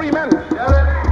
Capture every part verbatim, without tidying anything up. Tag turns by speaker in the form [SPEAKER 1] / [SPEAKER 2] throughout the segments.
[SPEAKER 1] free men. Yeah.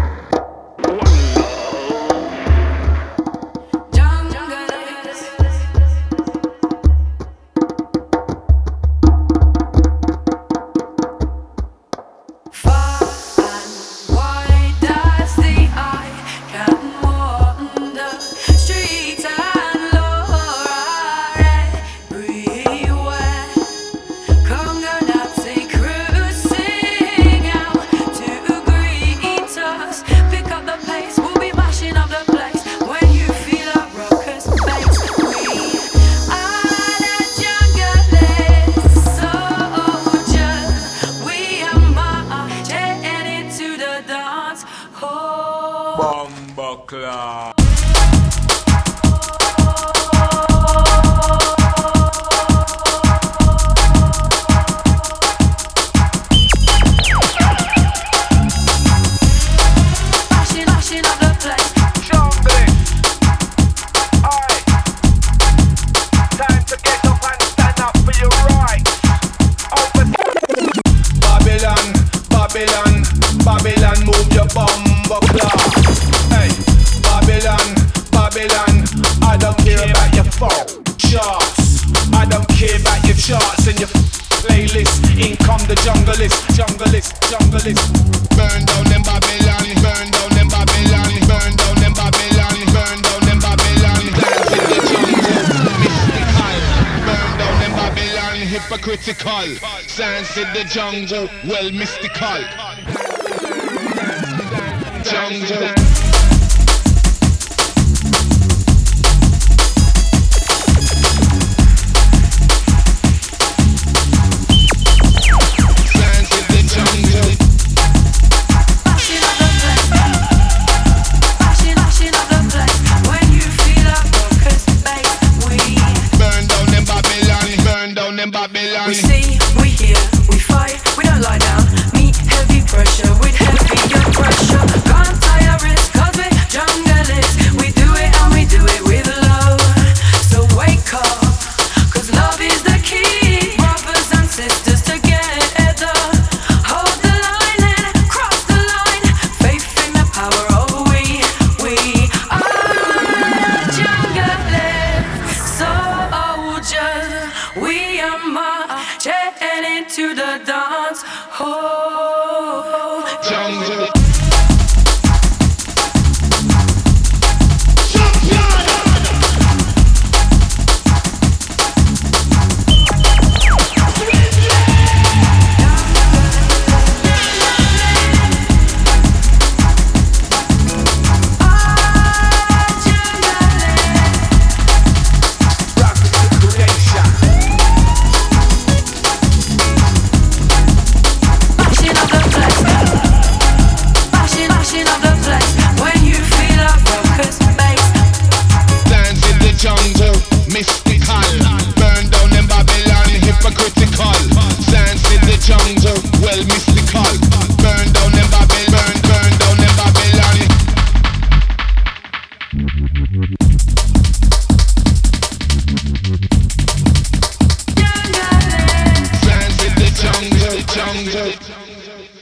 [SPEAKER 2] Bumbleclaw.
[SPEAKER 3] Babylon, move your bumbleclaw. Hey, Babylon, Babylon, I don't care about your phone charts. I don't care about your charts and your playlist. In come the junglist, junglist, junglist. Burn down them Babylon, burn down them Babylon, burn down them Babylon, burn down them Babylon. Dance in the jungle, mystical. Burn down them Babylon, hypocritical. Dance in the jungle, well mystical. Jungle.
[SPEAKER 4] We see, we hear, we fight, we don't lie down. Meet heavy pressure with heavier pressure. Can't tie our wrists cause we're junglers. We do it and we do it with love. So wake up, cause love is the key. Brothers and sisters together. Hold the line and cross the line. Faith in the power of we, we are junglers. Soldiers, we are marching into the dance hall.
[SPEAKER 3] Jungle. Mystical, burn down them Babylon, hypocritical. Dance in the jungle, well mystical. Burn down them Babylon, burn down them Babylon. Dance in the jungle, jungle.